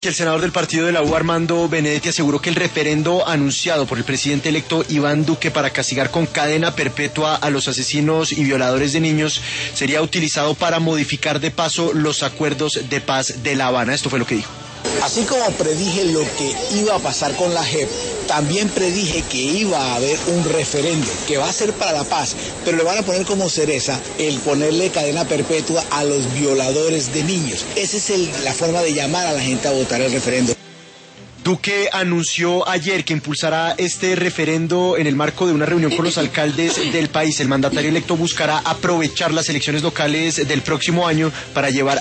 Que el senador del partido de la U, Armando Benedetti, aseguró que el referendo anunciado por el presidente electo Iván Duque para castigar con cadena perpetua a los asesinos y violadores de niños sería utilizado para modificar de paso los acuerdos de paz de La Habana. Esto fue lo que dijo. Así como predije lo que iba a pasar con la JEP, también predije que iba a haber un referendo que va a ser para la paz, pero le van a poner como cereza el ponerle cadena perpetua a los violadores de niños. Esa es la forma de llamar a la gente a votar el referendo. Duque anunció ayer que impulsará este referendo en el marco de una reunión con los alcaldes del país. El mandatario electo buscará aprovechar las elecciones locales del próximo año para llevar